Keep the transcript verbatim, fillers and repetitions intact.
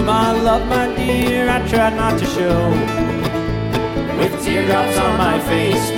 my love, my dear, I tried not to show. With teardrops on my face,